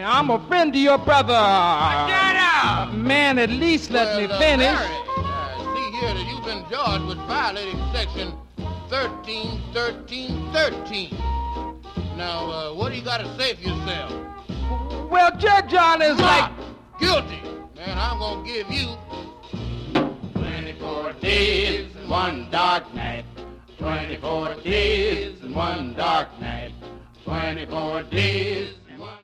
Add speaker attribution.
Speaker 1: Man, I'm a friend to your brother.
Speaker 2: Shut up!
Speaker 1: Man, at least let me finish.
Speaker 3: Larry, see here that you've been charged with violating section 131313. Now, what do you got to say for yourself?
Speaker 1: Well, Judge John is like...
Speaker 3: Guilty. Man, I'm going to give you
Speaker 2: 24 days and one dark night. 24 days and one dark night. 24 days